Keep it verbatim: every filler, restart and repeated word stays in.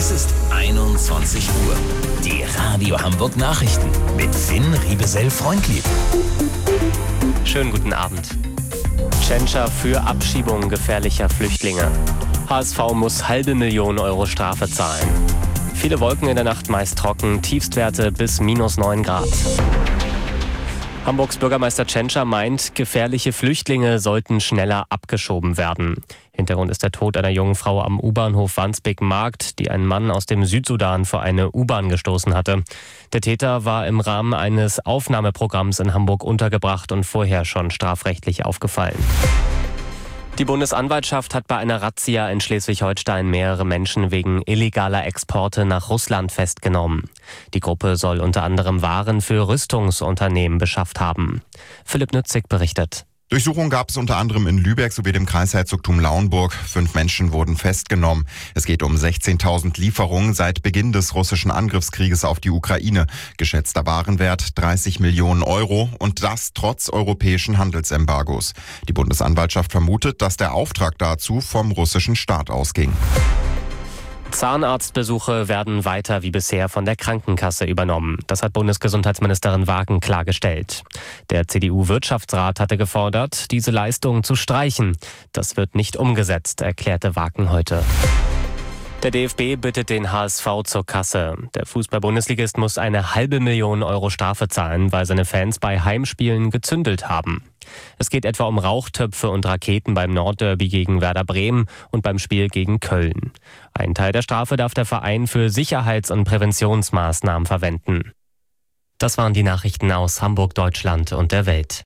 Es ist einundzwanzig Uhr. Die Radio Hamburg Nachrichten mit Finn Riebesell-Freundlieb. Schönen guten Abend. Tschentscher für Abschiebung gefährlicher Flüchtlinge. H S V muss halbe Million Euro Strafe zahlen. Viele Wolken in der Nacht, meist trocken, Tiefstwerte bis minus neun Grad. Hamburgs Bürgermeister Tschentscher meint, gefährliche Flüchtlinge sollten schneller abgeschoben werden. Hintergrund ist der Tod einer jungen Frau am U-Bahnhof Wandsbek-Markt, die einen Mann aus dem Südsudan vor eine U-Bahn gestoßen hatte. Der Täter war im Rahmen eines Aufnahmeprogramms in Hamburg untergebracht und vorher schon strafrechtlich aufgefallen. Die Bundesanwaltschaft hat bei einer Razzia in Schleswig-Holstein mehrere Menschen wegen illegaler Exporte nach Russland festgenommen. Die Gruppe soll unter anderem Waren für Rüstungsunternehmen beschafft haben. Philipp Nützig berichtet. Durchsuchungen gab es unter anderem in Lübeck sowie dem Kreisherzogtum Lauenburg. Fünf Menschen wurden festgenommen. Es geht um sechzehntausend Lieferungen seit Beginn des russischen Angriffskrieges auf die Ukraine. Geschätzter Warenwert dreißig Millionen Euro und das trotz europäischen Handelsembargos. Die Bundesanwaltschaft vermutet, dass der Auftrag dazu vom russischen Staat ausging. Zahnarztbesuche werden weiter wie bisher von der Krankenkasse übernommen. Das hat Bundesgesundheitsministerin Wagen klargestellt. Der C D U-Wirtschaftsrat hatte gefordert, diese Leistung zu streichen. Das wird nicht umgesetzt, erklärte Wagen heute. Der D F B bittet den H S V zur Kasse. Der Fußball-Bundesligist muss eine halbe Million Euro Strafe zahlen, weil seine Fans bei Heimspielen gezündelt haben. Es geht etwa um Rauchtöpfe und Raketen beim Nordderby gegen Werder Bremen und beim Spiel gegen Köln. Einen Teil der Strafe darf der Verein für Sicherheits- und Präventionsmaßnahmen verwenden. Das waren die Nachrichten aus Hamburg, Deutschland und der Welt.